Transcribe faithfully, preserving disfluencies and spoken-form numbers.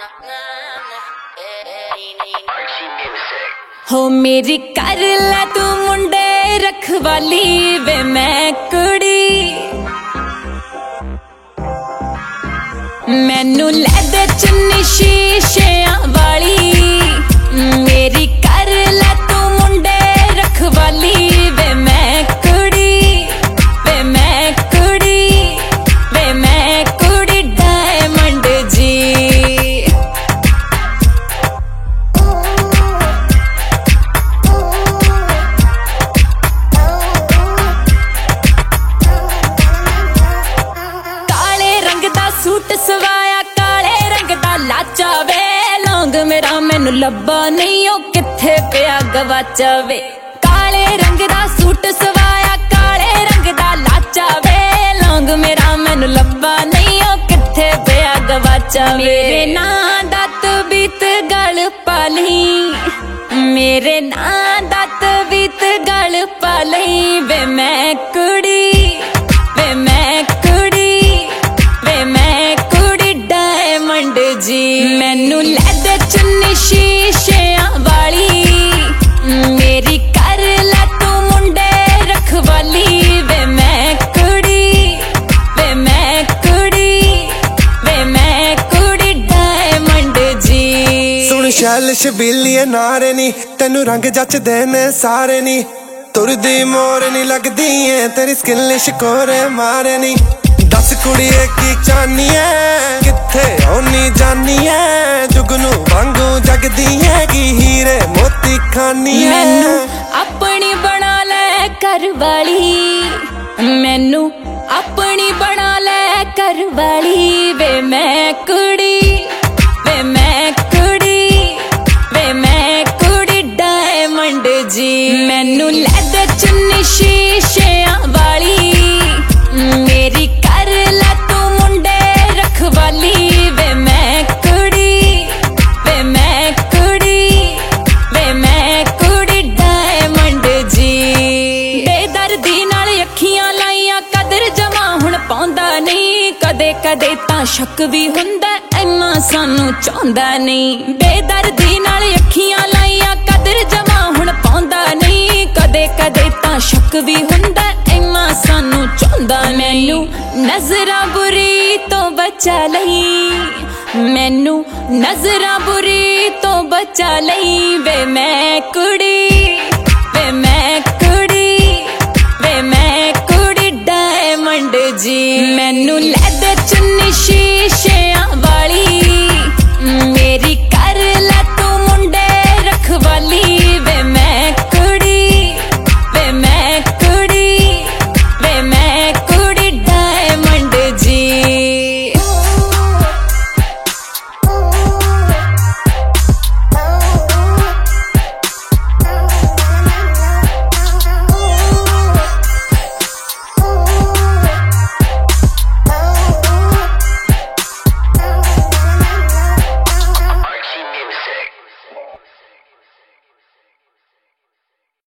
हो मेरी कर लै तू मुंडे रखवाली वे मैं कुड़ी मैनू लै दे चुन्नी शीशियां वाली मेरी कर लै तू मुंडे रखवाली वे मैं कुड़ी वे मैं कुड़ी वे मैं कुड़ी डायमंड जी सूट सवाया काले रंग दा लाचा वे लौंग मेरा मैनू लब्बा नहीं ओ किथे पिया गवाचा वे काले रंग दा सूट सवाया काले रंग दा लाचा वे लौंग मेरा मैनू लब्बा नहीं ओ किथे पिया गवाचा वे मेरे नां दा तबीत गल पाली मेरे नां दा तबीत गल पाली वे मैं कुड़ी वे मैं जी मैनू लै दे चुन्नी शीशियां वाली मेरी कर लै तू मुंडे रखवाली वे मैं कुड़ी वे मैं कुड़ी वे मैं कुड़ी डायमंड जी सुन शैल शबीलिए नारे नी तेनू रंग जचदे ने सारे नी तुरदी मोर नी लगदी है तेरी स्किन शिकोरे मारे नी दस कुड़िए की चाहनी है किथे होनी जानी है जुगनू वांगू जगदी है की हीरे मोती खानी है मैनू अपनी बना ले घर वाली मैनू अपनी बना ले घर वाली वे मैं कुड़ी वे मैं कुड़ी वे मैं कुड़ी डायमंड जी मैनू लै दे चुन्नी शीशियां वाली मेरी कर लै तू मुंडे रखवाली वे मैं कुड़ी वे मैं कुड़ी वे मैं कुड़ी डायमंड जी बेदर्दी नाल अखियां लाइयां कदर जमा हुण पाउंदा नहीं कदे कदे तां शक भी हुंदा इन्ना सानू चाहुंदा नहीं बेदर्दी नाल अखियां लाइयां कदर जमा हुण पाउंदा नहीं कदे कदे तां शक भी हुंदा इन्ना सानू चाहुंदा मैनू नजरा बुरी तो बचा लई मैनू नजरा बुरी तो बचा लई वे मैं कुड़ी वे मैं कुड़ी वे मैं कुड़ी डायमंड जी मैनू लै दे चुन्नी